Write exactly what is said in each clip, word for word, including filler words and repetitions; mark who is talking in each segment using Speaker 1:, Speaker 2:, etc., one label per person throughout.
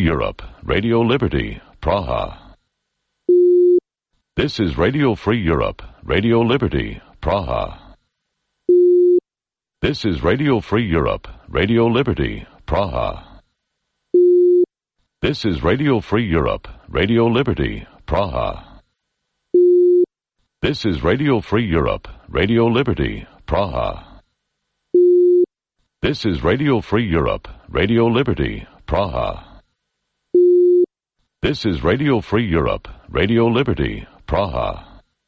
Speaker 1: Europe, Radio Liberty, Praha. This is Radio Free Europe, Radio Liberty, Praha. This is Radio Free Europe, Radio Liberty, Praha. This is Radio Free Europe, Radio Liberty, Praha. This is Radio Free Europe, Radio Liberty, Praha. This is Radio Free Europe, Radio Liberty, Praha. This is Radio Free Europe, Radio Liberty, Praha.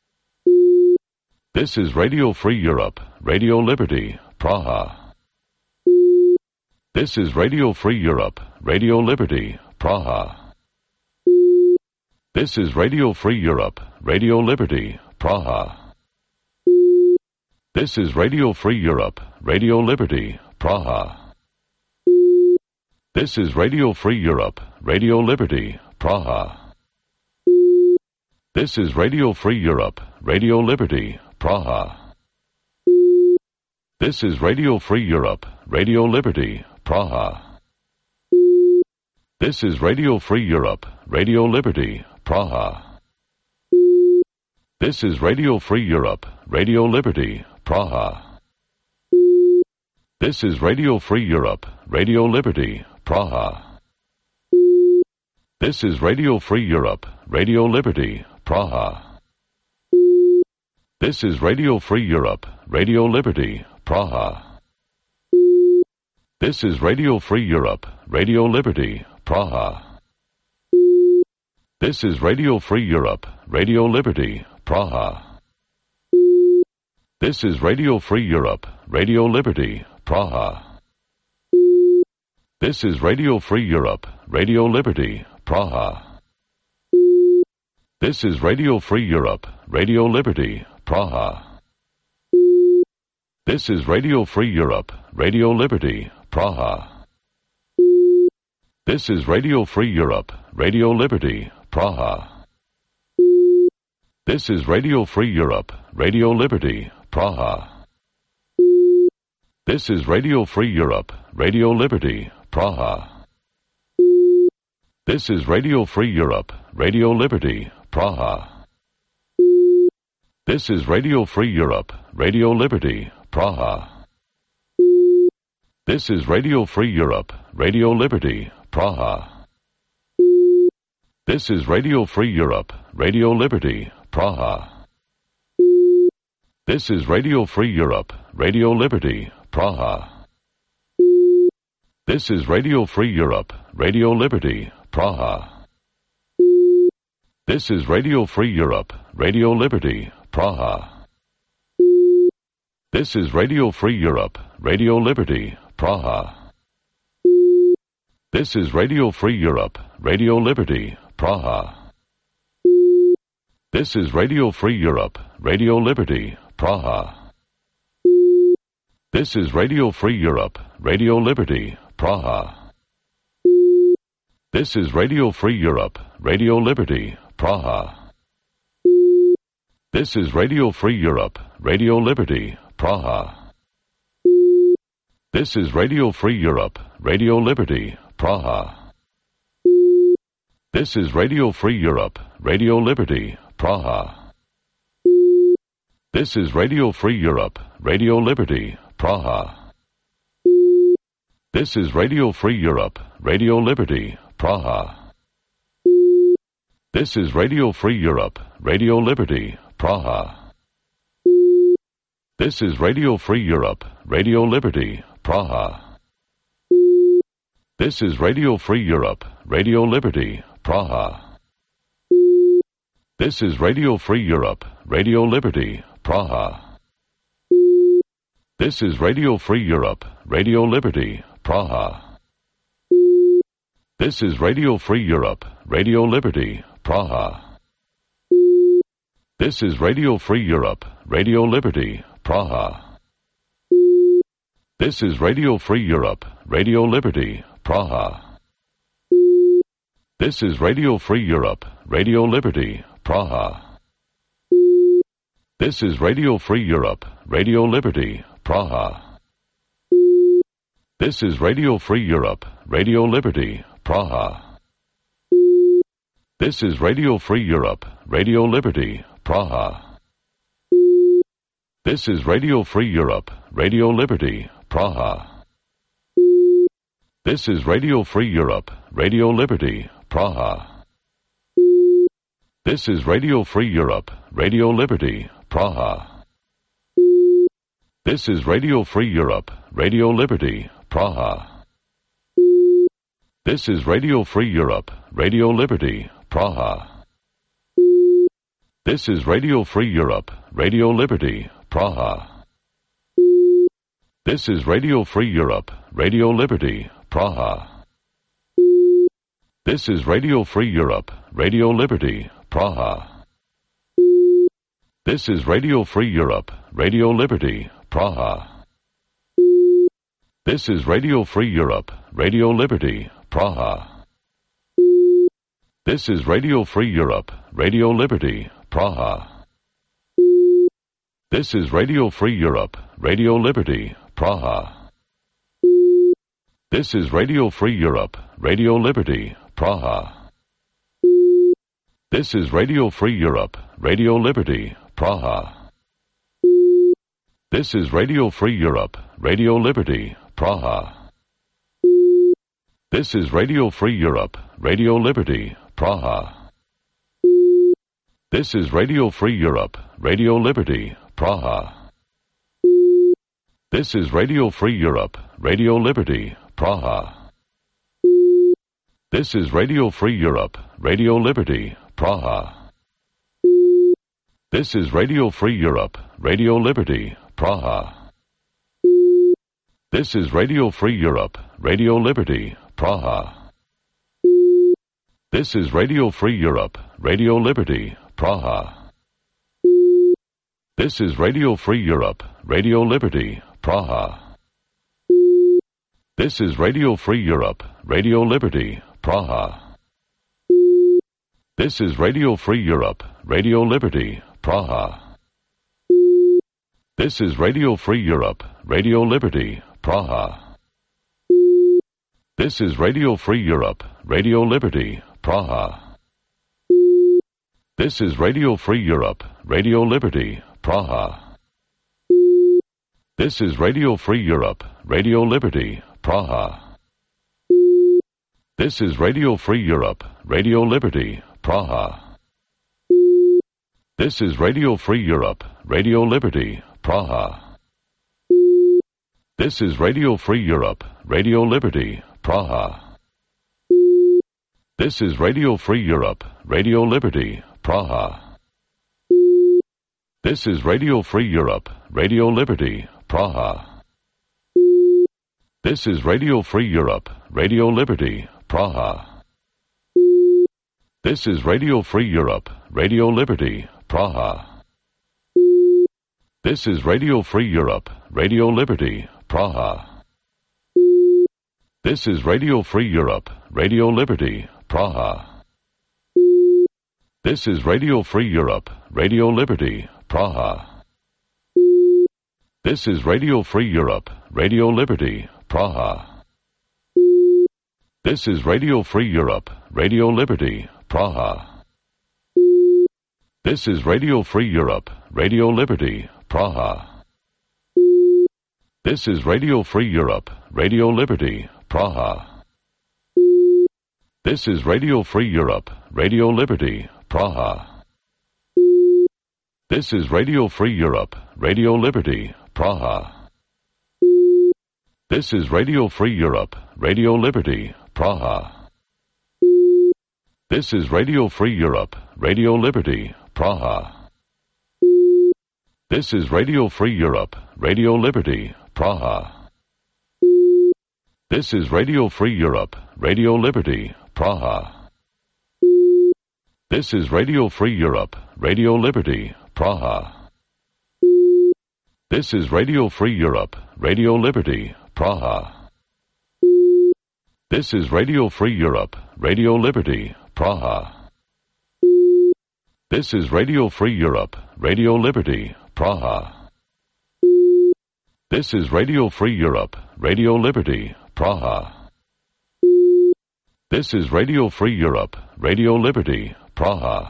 Speaker 1: This is Radio Free Europe, Radio Liberty, Praha. This is Radio Free Europe, Radio Liberty, Praha. This is Radio Free Europe, Radio Liberty, Praha. This is Radio Free Europe, Radio Liberty, Praha. This is Radio Free Europe, Radio Liberty, Praha. This is Radio Free Europe, Radio Liberty, Praha. This is Radio Free Europe, Radio Liberty, Praha. This is Radio Free Europe, Radio Liberty, Praha. This is Radio Free Europe, Radio Liberty, Praha. This is Radio Free Europe, Radio Liberty, Praha. This is Radio Free Europe, Radio Liberty, Praha. This is Radio Free Europe, Radio Liberty, Praha. This is Radio Free Europe, Radio Liberty, Praha. This is Radio Free Europe, Radio Liberty, Praha. This is Radio Free Europe, Radio Liberty, Praha. This is Radio Free Europe, Radio Liberty, Praha. This is Radio Free Europe, Radio Liberty, Praha. This is Radio Free Europe, Radio Liberty, Praha. This is Radio Free Europe, Radio Liberty, Praha. This is Radio Free Europe, Radio Liberty, Praha. This is Radio Free Europe, Radio Liberty, Praha. This is Radio Free Europe, Radio Liberty, Praha. This is Radio Free Europe, Radio Liberty, Praha. This is Radio Free Europe, Radio Liberty, Praha. This is Radio Free Europe, Radio Liberty, Praha. This is Radio Free Europe, Radio Liberty, Praha. This is Radio Free Europe, Radio Liberty, Praha. This is Radio Free Europe, Radio Liberty, Praha. This is Radio Free Europe, Radio Liberty, Praha. This is Radio Free Europe, Radio Liberty, Praha. This is Radio Free Europe, Radio Liberty, Praha. This is Radio Free Europe, Radio Liberty, Praha. This is Radio Free Europe, Radio Liberty, Praha. This is Radio Free Europe, Radio Liberty, Praha. This is Radio Free Europe, Radio Liberty, Praha. This is Radio Free Europe, Radio Liberty, Praha. This is Radio Free Europe, Radio Liberty, Praha. This is Radio Free Europe, Radio Liberty, Praha. This is Radio Free Europe, Radio Liberty, Praha. This is Radio Free Europe, Radio Liberty, Praha. This is Radio Free Europe, Radio Liberty, Praha. This is Radio Free Europe, Radio Liberty, Praha. This is Radio Free Europe, Radio Liberty, Praha. This is Radio Free Europe, Radio Liberty, Praha. This is Radio Free Europe, Radio Liberty, Praha. This is Radio Free Europe, Radio Liberty, Praha. This is Radio Free Europe, Radio Liberty, Praha. This is Radio Free Europe, Radio Liberty, Praha. This is Radio Free Europe, Radio Liberty, Praha. This is Radio Free Europe, Radio Liberty, Praha. This is Radio Free Europe, Radio Liberty, Praha. This is Radio Free Europe, Radio Liberty, Praha. This is Radio Free Europe, Radio Liberty, Praha. This is Radio Free Europe, Radio Liberty, Praha. This is Radio Free Europe, Radio Liberty, Praha. This is Radio Free Europe, Radio Liberty, Praha. This is Radio Free Europe, Radio Liberty, Praha. This is Radio Free Europe, Radio Liberty, Praha. This is Radio Free Europe, Radio Liberty, Praha. This is Radio Free Europe, Radio Liberty, Praha. This is Radio Free Europe, Radio Liberty, Praha. This is Radio Free Europe, Radio Liberty, Praha. This is Radio Free Europe, Radio Liberty, Praha. This is Radio Free Europe, Radio Liberty, Praha. This is Radio Free Europe, Radio Liberty, Praha. This is Radio Free Europe, Radio Liberty, Praha. This is Radio Free Europe, Radio Liberty, Praha. This is Radio Free Europe, Radio Liberty, Praha. This is Radio Free Europe, Radio Liberty, Praha. This is Radio Free Europe, Radio Liberty, Praha. This is Radio Free Europe, Radio Liberty, Praha. This is Radio Free Europe, Radio Liberty, Praha. This is Radio Free Europe, Radio Liberty, Praha. This is Radio Free Europe, Radio Liberty, Praha. This is Radio Free Europe, Radio Liberty, Praha. This is Radio Free Europe, Radio Liberty, Praha. This is Radio Free Europe, Radio Liberty, Praha. This is Radio Free Europe, Radio Liberty, Praha. This is Radio Free Europe, Radio Liberty, Praha. This is Radio Free Europe, Radio Liberty, Praha. This is Radio Free Europe, Radio Liberty, Praha. This is Radio Free Europe, Radio Liberty, Praha. This is Radio Free Europe, Radio Liberty, Praha. This is Radio Free Europe, Radio Liberty, Praha. This is Radio Free Europe, Radio Liberty, Praha. This is Radio Free Europe, Radio Liberty, Praha. This is Radio Free Europe, Radio Liberty, Praha. This is Radio Free Europe, Radio Liberty, Praha. This is Radio Free Europe, Radio Liberty, Praha. This is Radio Free Europe, Radio Liberty, Praha. This is Radio Free Europe, Radio Liberty, Praha. This is Radio Free Europe, Radio Liberty, Praha. This is Radio Free Europe, Radio Liberty, Praha. This is Radio Free Europe, Radio Liberty, Praha. This is Radio Free Europe, Radio Liberty, Praha. This is Radio Free Europe, Radio Liberty, Praha. This is Radio Free Europe, Radio Liberty, Praha. This is Radio Free Europe, Radio Liberty, Praha. This is Radio Free Europe, Radio Liberty, Praha. This is Radio Free Europe, Radio Liberty, Praha. This is Radio Free Europe, Radio Liberty, Praha. This is Radio Free Europe, Radio Liberty, Praha. This is Radio Free Europe, Radio Liberty, Praha. This is Radio Free Europe, Radio Liberty, Praha. This is Radio Free Europe, Radio Liberty, Praha.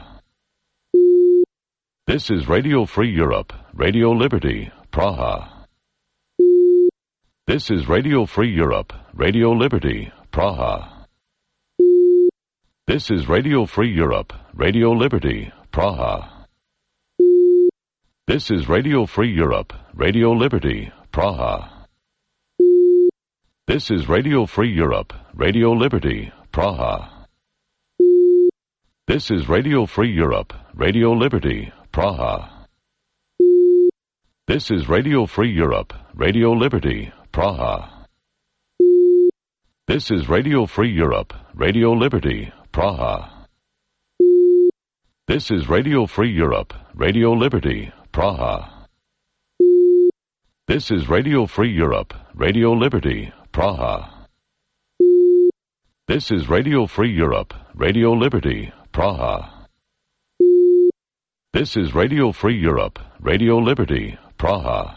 Speaker 1: This is Radio Free Europe, Radio Liberty, Praha. This is Radio Free Europe, Radio Liberty, Praha. This is Radio Free Europe, Radio Liberty, Praha. This is Radio Free Europe, Radio Liberty, Praha. This is Radio Free Europe, Radio Liberty, Praha. This is Radio Free Europe, Radio Liberty, Praha. This is Radio Free Europe, Radio Liberty, Praha. This is Radio Free Europe, Radio Liberty, Praha. This is Radio Free Europe, Radio Liberty, Praha. This is Radio Free Europe, Radio Liberty, Praha. This is Radio Free Europe, Radio Liberty, Praha. This is Radio Free Europe, Radio Liberty, Praha.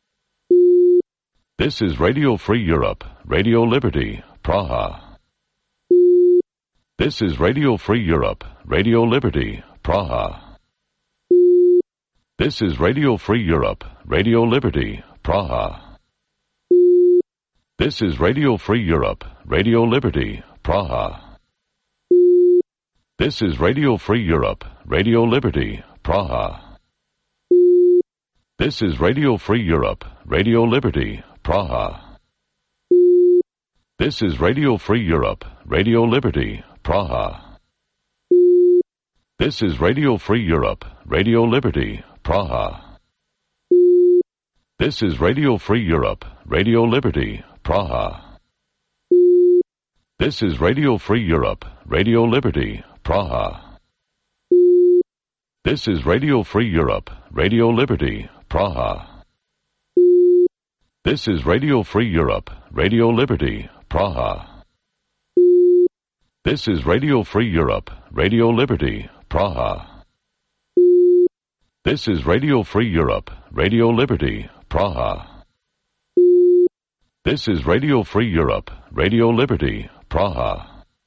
Speaker 1: This is Radio Free Europe, Radio Liberty, Praha. This is Radio Free Europe, Radio Liberty, Praha. This is Radio Free Europe, Radio Liberty, Praha. This is Radio Free Europe, Radio Liberty, Praha. This is Radio Free Europe, Radio Liberty, Praha. This is Radio Free Europe, Radio Liberty, Praha. This is Radio Free Europe, Radio Liberty, Praha. This is Radio Free Europe, Radio Liberty, Praha. This is Radio Free Europe, Radio Liberty, Praha. This is Radio Free Europe, Radio Liberty, Praha. This is Radio Free Europe, Radio Liberty, Praha. This is Radio Free Europe, Radio Liberty, Praha. This is Radio Free Europe, Radio Liberty, Praha. This is Radio Free Europe, Radio Liberty, Praha. This is Radio Free Europe, Radio Liberty, Praha.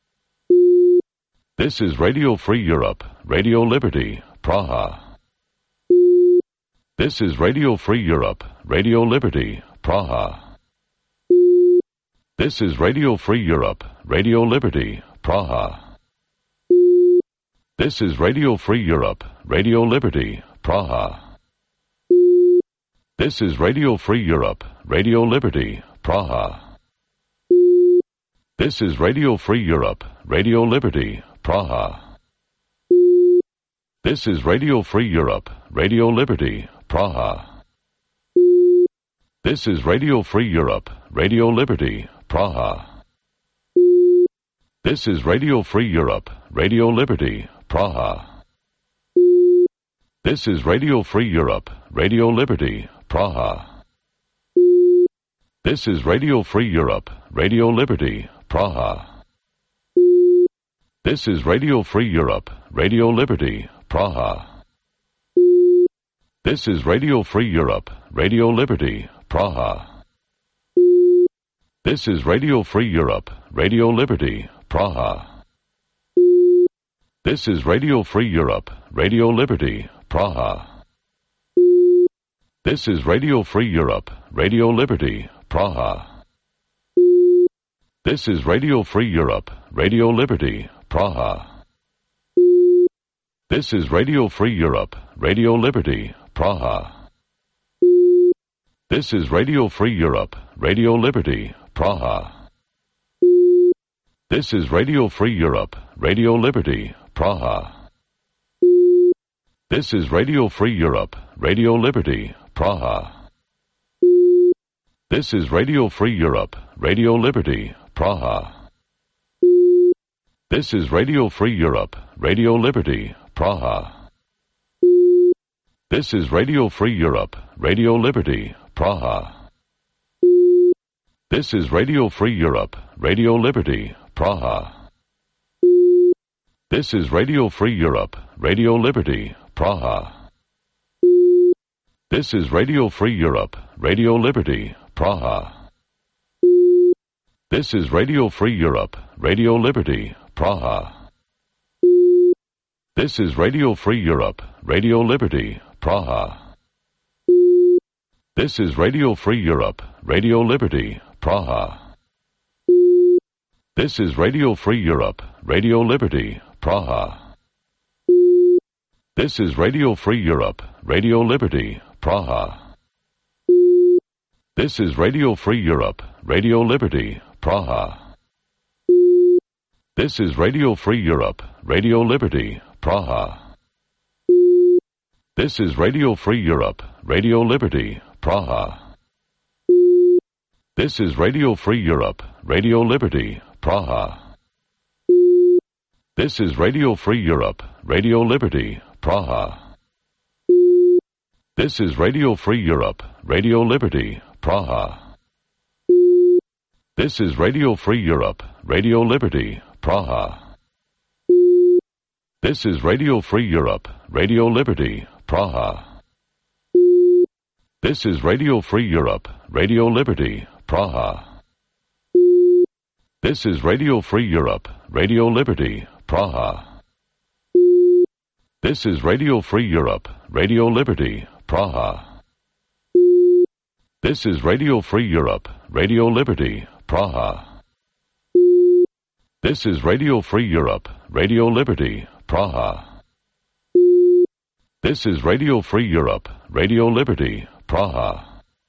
Speaker 1: This is Radio Free Europe, Radio Liberty, Praha. This is Radio Free Europe, Radio Liberty, Praha. This is Radio Free Europe, Radio Liberty, Praha. This is Radio Free Europe, Radio Liberty, Praha. This is Radio Free Europe, Radio Liberty, Praha. This is Radio Free Europe, Radio Liberty, Praha. This is Radio Free Europe, Radio Liberty, Praha. This is Radio Free Europe, Radio Liberty, Praha. This is Radio Free Europe, Radio Liberty, Praha. This is Radio Free Europe, Radio Liberty, Praha. This is Radio Free Europe, Radio Liberty, Praha. This is Radio Free Europe, Radio Liberty, Praha. This is Radio Free Europe, Radio Liberty, Praha. This is Radio Free Europe, Radio Liberty, Praha. This is Radio Free Europe, Radio Liberty, Praha. This is Radio Free Europe, Radio Liberty, Praha. This is Radio Free Europe, Radio Liberty, Praha. This is Radio Free Europe, Radio Liberty, Praha. This is Radio Free Europe, Radio Liberty, Praha. This is Radio Free Europe, Radio Liberty, Praha. This is Radio Free Europe, Radio Liberty, Praha. This is Radio Free Europe, Radio Liberty, Praha. This is Radio Free Europe, Radio Liberty, Praha. This is Radio Free Europe, Radio Liberty, Praha. This is Radio Free Europe, Radio Liberty, Praha. This is Radio Free Europe, Radio Liberty, Praha. This is Radio Free Europe, Radio Liberty, Praha. This is Radio Free Europe, Radio Liberty, Praha. This is Radio Free Europe, Radio Liberty, Praha. This is Radio Free Europe, Radio Liberty, Praha. This is Radio Free Europe, Radio Liberty, Praha. This is Radio Free Europe, Radio Liberty, Praha. This is Radio Free Europe, Radio Liberty, Praha. This is Radio Free Europe, Radio Liberty, Praha. This is Radio Free Europe, Radio Liberty, Praha. This is Radio Free Europe, Radio Liberty, Praha. This is Radio Free Europe, Radio Liberty, Praha. This is Radio Free Europe, Radio Liberty, Praha. This is Radio Free Europe, Radio Liberty, Praha. This is Radio Free Europe, Radio Liberty, Praha. This is Radio Free Europe, Radio Liberty, Praha. This is Radio Free Europe, Radio Liberty, Praha. This is Radio Free Europe, Radio Liberty, Praha. This is Radio Free Europe, Radio Liberty, Praha. This is Radio Free Europe, Radio Liberty, Praha. This is Radio Free Europe, Radio Liberty, Praha.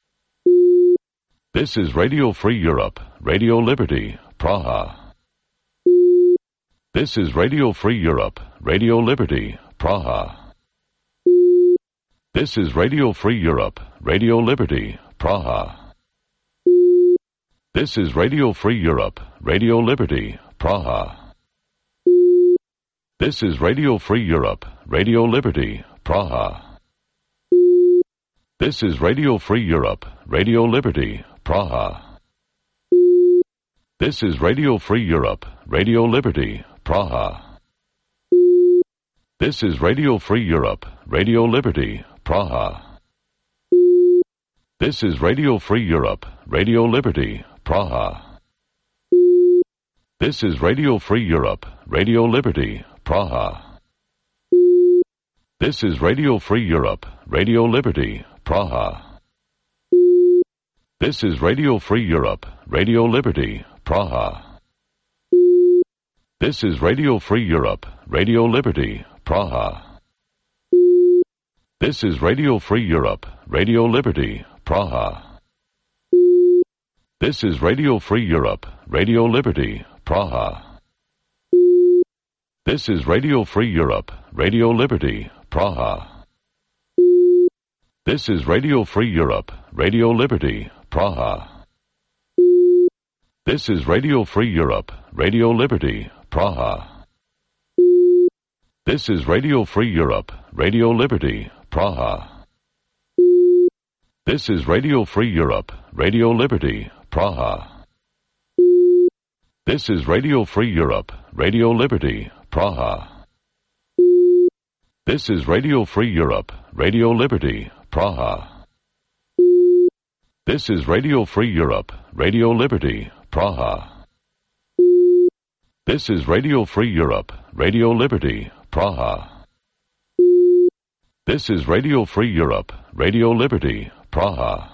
Speaker 1: This is Radio Free Europe, Radio Liberty, Praha. This is Radio Free Europe, Radio Liberty, Praha. This is Radio Free Europe, Radio Liberty, Praha. This is Radio Free Europe, Radio Liberty, Praha. This is Radio Free Europe, Radio Liberty, Praha. This is Radio Free Europe, Radio Liberty, Praha. This is Radio Free Europe, Radio Liberty, Praha. This is Radio Free Europe, Radio Liberty, Praha. This is Radio Free Europe, Radio Liberty, Praha. This is Radio Free Europe, Radio Liberty, Praha. This is Radio Free Europe, Radio Liberty, Praha. This is Radio Free Europe, Radio Liberty, Praha. This is Radio Free Europe, Radio Liberty, Praha. This is Radio Free Europe, Radio Liberty, Praha. This is Radio Free Europe, Radio Liberty, Praha. This is Radio Free Europe, Radio Liberty, Praha. This is Radio Free Europe, Radio Liberty, Praha. This is Radio Free Europe, Radio Liberty, Praha. This is Radio Free Europe, Radio Liberty, Praha. This is Radio Free Europe, Radio Liberty, Praha. This is Radio Free Europe, Radio Liberty, Praha. This is Radio Free Europe, Radio Liberty, Praha. This is Radio Free Europe, Radio Liberty, Praha. This is Radio Free Europe, Radio Liberty, Praha. This is Radio Free Europe, Radio Liberty, Praha.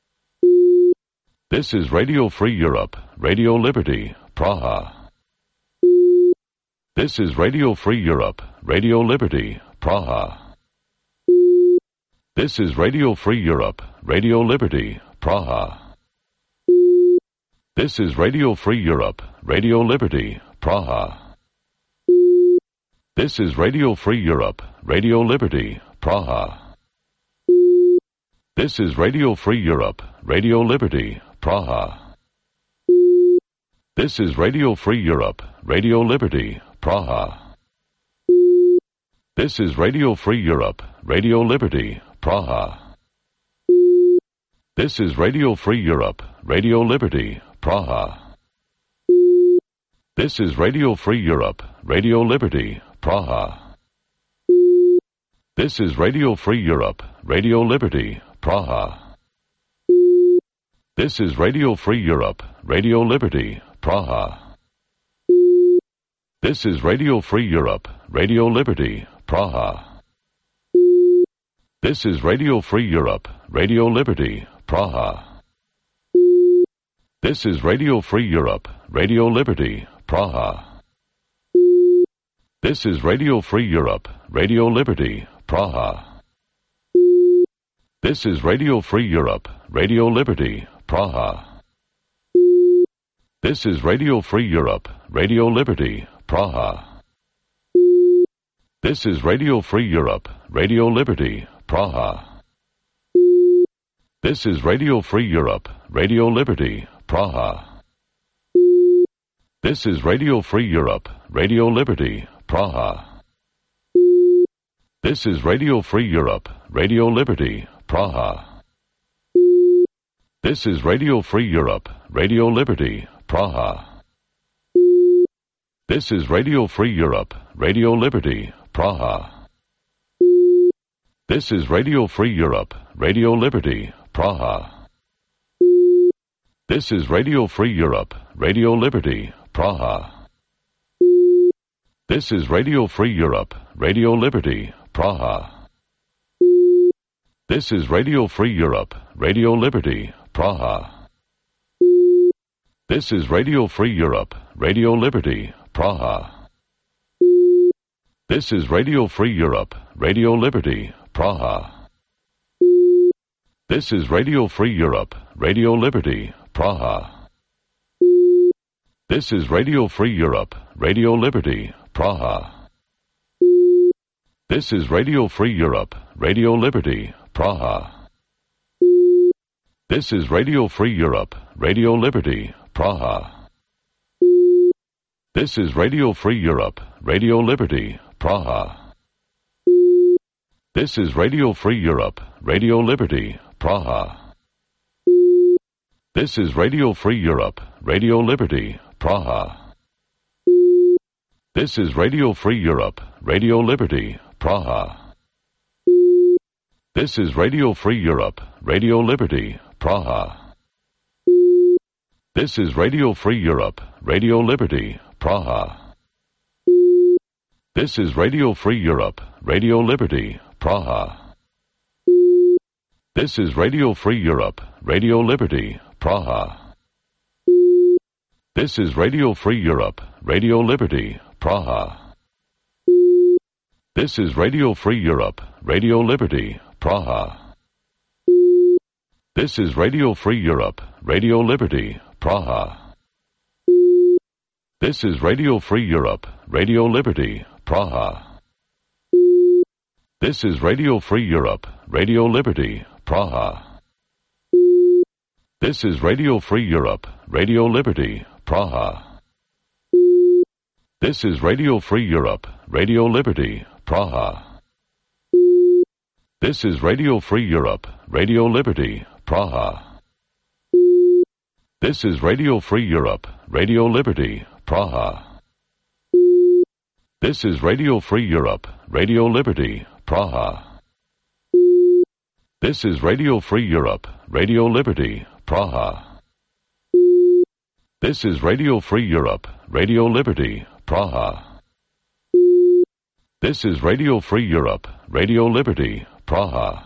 Speaker 1: This is Radio Free Europe, Radio Liberty, Praha. This is Radio Free Europe, Radio Liberty, Praha. This is Radio Free Europe, Radio Liberty, Praha. This is Radio Free Europe, Radio Liberty, Praha. This is Radio Free Europe, Radio Liberty, Praha. This is Radio Free Europe, Radio Liberty, Praha. This is Radio Free Europe, Radio Liberty, Praha. This is Radio Free Europe, Radio Liberty, Praha. This is Radio Free Europe, Radio Liberty, Praha. This is Radio Free Europe, Radio Liberty, Praha. This is Radio Free Europe, Radio Liberty, Praha. This is Radio Free Europe, Radio Liberty, Praha. This is Radio Free Europe, Radio Liberty, Praha. This is Radio Free Europe, Radio Liberty, Praha. This is Radio Free Europe, Radio Liberty, Praha. This is Radio Free Europe, Radio Liberty, Praha. This is Radio Free Europe, Radio Liberty, Praha. This is Radio Free Europe, Radio Liberty, Praha. This is Radio Free Europe, Radio Liberty, Praha. This is Radio Free Europe, Radio Liberty, Praha. This is Radio Free Europe, Radio Liberty, Praha. This is Radio Free Europe, Radio Liberty, Praha. This is Radio Free Europe, Radio Liberty, Praha. This is Radio Free Europe, Radio Liberty, Praha. This is Radio Free Europe, Radio Liberty, Praha. This is Radio Free Europe, Radio Liberty, Praha. This is Radio Free Europe, Radio Liberty, Praha. This is Radio Free Europe, Radio Liberty, Praha. This is Radio Free Europe, Radio Liberty, Praha. This is Radio Free Europe, Radio Liberty, Praha. This is Radio Free Europe, Radio Liberty, Praha. This is Radio Free Europe, Radio Liberty, Praha. This is Radio Free Europe, Radio Liberty, Praha. This is Radio Free Europe, Radio Liberty, Praha. This is Radio Free Europe, Radio Liberty, Praha. This is Radio Free Europe, Radio Liberty, Praha. This is Radio Free Europe, Radio Liberty, Praha. This is Radio Free Europe, Radio Liberty, Praha. This is Radio Free Europe, Radio Liberty, Praha. This is Radio Free Europe, Radio Liberty, Praha. This is Radio Free Europe, Radio Liberty, Praha. This is Radio Free Europe, Radio Liberty, Praha. This is Radio Free Europe, Radio Liberty, Praha. This is Radio Free Europe, Radio Liberty, Praha. This is Radio Free Europe, Radio Liberty, Praha. This is Radio Free Europe, Radio Liberty, Praha. This is Radio Free Europe, Radio Liberty, Praha. This is Radio Free Europe, Radio Liberty, Praha. This is Radio Free Europe, Radio Liberty, Praha. This is Radio Free Europe, Radio Liberty, Praha. This is Radio Free Europe, Radio Liberty, Praha. This is Radio Free Europe, Radio Liberty, Praha. This is Radio Free Europe, Radio Liberty, Praha. This is Radio Free Europe, Radio Liberty, Praha. This is Radio Free Europe, Radio Liberty, Praha.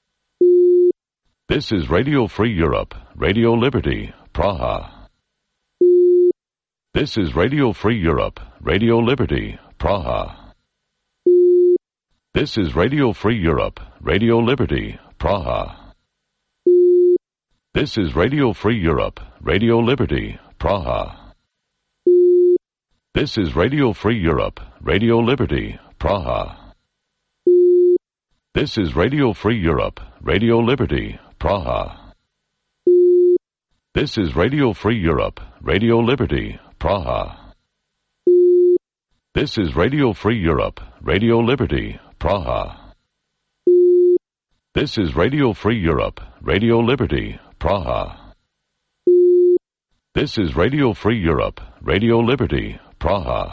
Speaker 1: This is Radio Free Europe, Radio Liberty, Praha. This is Radio Free Europe, Radio Liberty, Praha. This is Radio Free Europe, Radio Liberty, Praha. This is Radio Free Europe, Radio Liberty, Praha. This is Radio Free Europe, Radio Liberty, Praha. This is Radio Free Europe, Radio Liberty, Praha. This is Radio Free Europe, Radio Liberty, Praha. This is Radio Free Europe, Radio Liberty, Praha. This is Radio Free Europe, Radio Liberty, Praha. This is Radio Free Europe, Radio Liberty, Praha.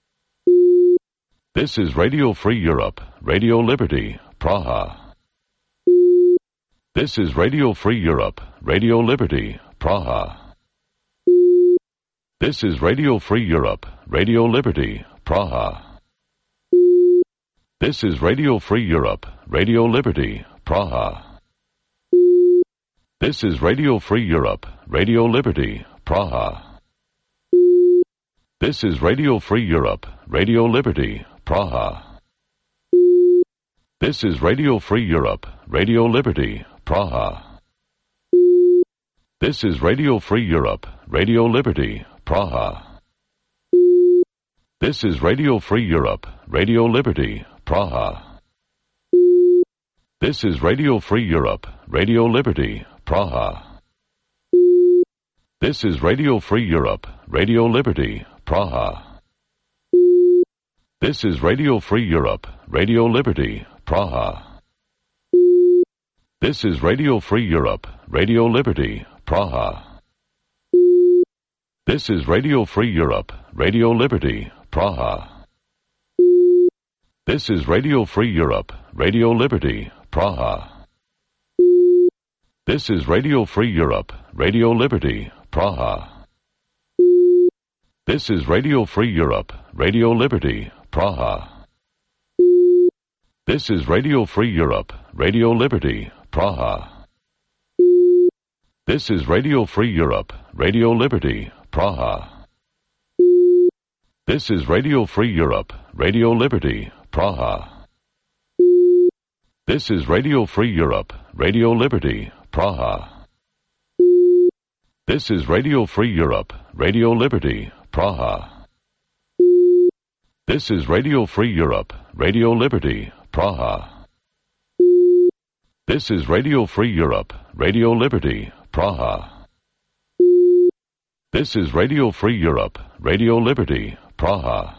Speaker 1: This is Radio Free Europe, Radio Liberty, Praha. This is Radio Free Europe, Radio Liberty, Praha. This is Radio Free Europe, Radio Liberty, Praha. This is Radio Free Europe, Radio Liberty, Praha. This is Radio Free Europe, Radio Liberty, Praha. This is Radio Free Europe, Radio Liberty, Praha. This is Radio Free Europe, Radio Liberty, Praha. This is Radio Free Europe, Radio Liberty, Praha. This is Radio Free Europe, Radio Liberty, Praha. This is Radio Free Europe, Radio Liberty, Praha. This is Radio Free Europe, Radio Liberty, Praha. This is Radio Free Europe, Radio Liberty, Praha. This is Radio Free Europe, Radio Liberty, Praha. This is Radio Free Europe, Radio Liberty, Praha. This is Radio Free Europe, Radio Liberty, Praha. This is Radio Free Europe, Radio Liberty, Praha. This is Radio Free Europe, Radio Liberty, Praha. This is Radio Free Europe, Radio Liberty, Praha. This is Radio Free Europe, Radio Liberty, Praha. This is Radio Free Europe, Radio Liberty, Praha. This is Radio Free Europe, Radio Liberty, Praha. This is Radio Free Europe, Radio Liberty, Praha. This is Radio Free Europe, Radio Liberty, Praha. This is Radio Free Europe, Radio Liberty, Praha. This is Radio Free Europe, Radio Liberty, Praha.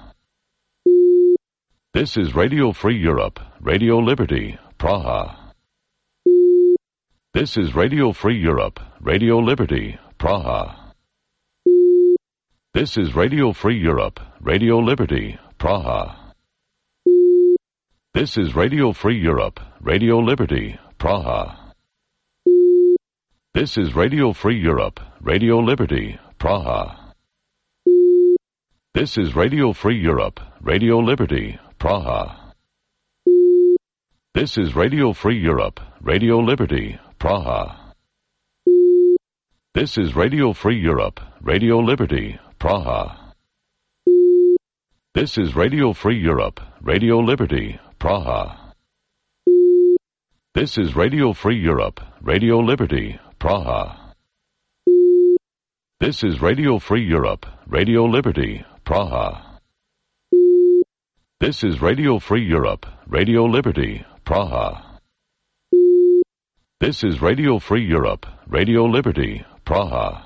Speaker 1: This is Radio Free Europe, Radio Liberty, Praha. This is Radio Free Europe, Radio Liberty, Praha. This is Radio Free Europe, Radio Liberty, Praha. This is Radio Free Europe, Radio Liberty, Praha. This is Radio Free Europe, Radio Liberty, Praha. This is Radio Free Europe, Radio Liberty, Praha. This is Radio Free Europe, Radio Liberty, Praha. This is Radio Free Europe, Radio Liberty, Praha. This is Radio Free Europe, Radio Liberty, Praha. This is Radio Free Europe, Radio Liberty, Praha. This is Radio Free Europe, Radio Liberty, Praha. This is Radio Free Europe, Radio Liberty, Praha. This is Radio Free Europe, Radio Liberty, Praha.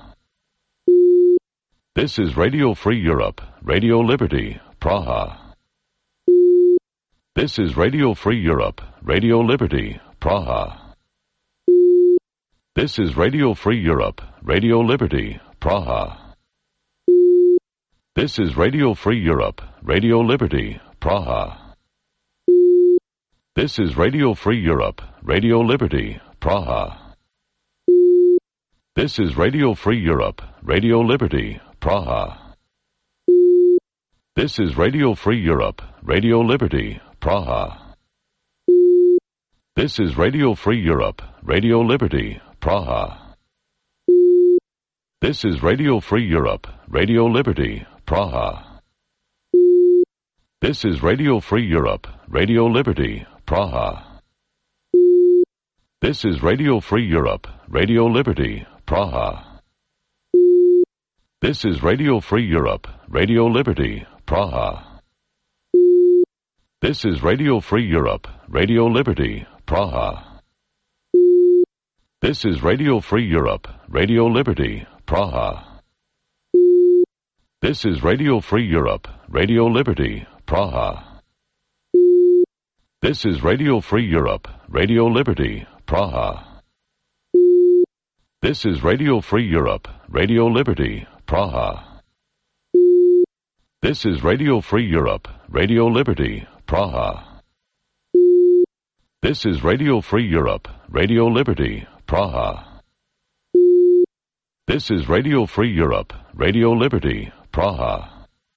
Speaker 1: This is Radio Free Europe, Radio Liberty, Praha. This is Radio Free Europe, Radio Liberty, Praha. This is Radio Free Europe, Radio Liberty, Praha. This is Radio Free Europe, Radio Liberty, Praha. This is Radio Free Europe, Radio Liberty, Praha. This is Radio Free Europe, Radio Liberty, Praha. This is Radio Free Europe, Radio Liberty, Praha. This is Radio Free Europe, Radio Liberty, Praha. This is Radio Free Europe, Radio Liberty, Praha. This is Radio Free Europe, Radio Liberty, Praha. This is Radio Free Europe, Radio Liberty, Praha. This is Radio Free Europe, Radio Liberty, Praha. This is Radio Free Europe, Radio Liberty, Praha. This is Radio Free Europe, Radio Liberty, Praha. This is Radio Free Europe, Radio Liberty, Praha. This is Radio Free Europe, Radio Liberty, Praha. This is Radio Free Europe, Radio Liberty, Praha. This is Radio Free Europe, Radio Liberty, Praha. This is Radio Free Europe, Radio Liberty, Praha. This is Radio Free Europe, Radio Liberty, Praha.